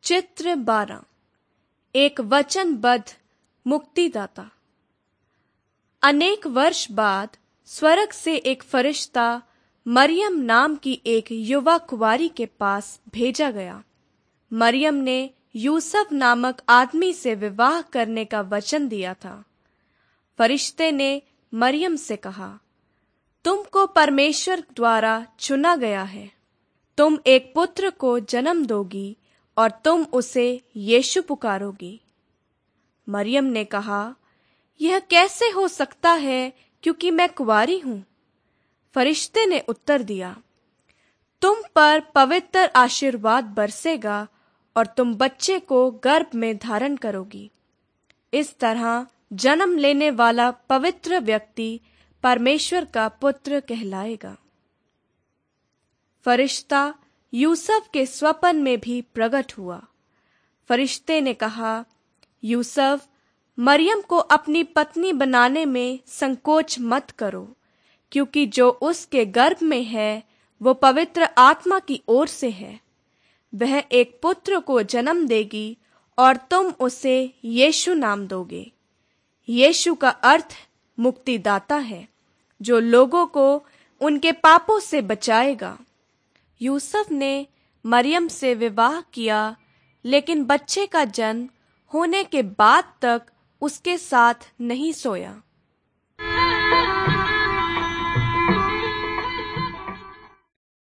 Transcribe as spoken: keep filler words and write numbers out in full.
चित्र बारह। एक वचनबद्ध मुक्तिदाता। अनेक वर्ष बाद स्वर्ग से एक फरिश्ता मरियम नाम की एक युवा कुंवारी के पास भेजा गया। मरियम ने यूसुफ नामक आदमी से विवाह करने का वचन दिया था। फरिश्ते ने मरियम से कहा, तुमको परमेश्वर द्वारा चुना गया है। तुम एक पुत्र को जन्म दोगी और तुम उसे यीशु पुकारोगी। मरियम ने कहा, यह कैसे हो सकता है क्योंकि मैं कुंवारी हूं। फरिश्ते ने उत्तर दिया, तुम पर पवित्र आशीर्वाद बरसेगा और तुम बच्चे को गर्भ में धारण करोगी। इस तरह जन्म लेने वाला पवित्र व्यक्ति परमेश्वर का पुत्र कहलाएगा। फरिश्ता यूसुफ के स्वप्न में भी प्रकट हुआ। फरिश्ते ने कहा, यूसुफ, मरियम को अपनी पत्नी बनाने में संकोच मत करो, क्योंकि जो उसके गर्भ में है वो पवित्र आत्मा की ओर से है। वह एक पुत्र को जन्म देगी और तुम उसे यीशु नाम दोगे। यीशु का अर्थ मुक्तिदाता है, जो लोगों को उनके पापों से बचाएगा। यूसुफ ने मरियम से विवाह किया, लेकिन बच्चे का जन्म होने के बाद तक उसके साथ नहीं सोया।